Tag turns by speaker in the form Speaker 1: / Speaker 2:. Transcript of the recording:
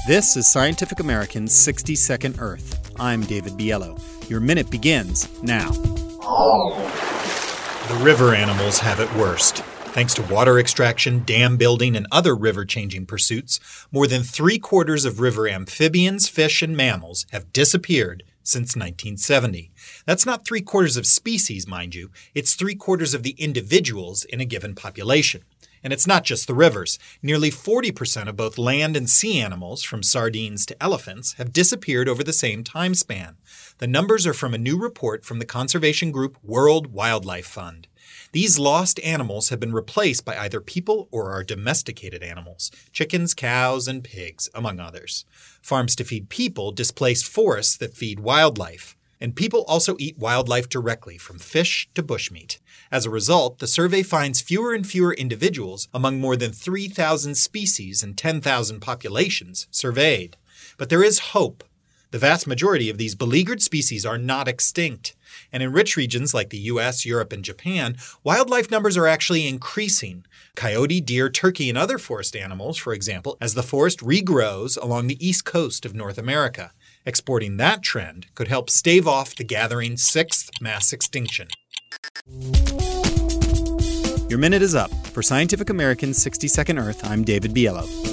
Speaker 1: This is Scientific American's 60-Second Earth. I'm David Biello. Your minute begins now.
Speaker 2: The river animals have it worst. Thanks to water extraction, dam building, and other river-changing pursuits, more than 3/4 of river amphibians, fish, and mammals have disappeared since 1970. That's not 3/4 of species, mind you. It's 3/4 of the individuals in a given population. And it's not just the rivers. Nearly 40% of both land and sea animals, from sardines to elephants, have disappeared over the same time span. The numbers are from a new report from the conservation group World Wildlife Fund. These lost animals have been replaced by either people or our domesticated animals, chickens, cows, and pigs, among others. Farms to feed people displaced forests that feed wildlife. And people also eat wildlife directly, from fish to bushmeat. As a result, the survey finds fewer and fewer individuals among more than 3,000 species and 10,000 populations surveyed. But there is hope. The vast majority of these beleaguered species are not extinct. And in rich regions like the US, Europe, and Japan, wildlife numbers are actually increasing. Coyote, deer, turkey, and other forest animals, for example, as the forest regrows along the east coast of North America. Exporting that trend could help stave off the gathering sixth mass extinction.
Speaker 1: Your minute is up. For Scientific American's 60-Second Earth, I'm David Biello.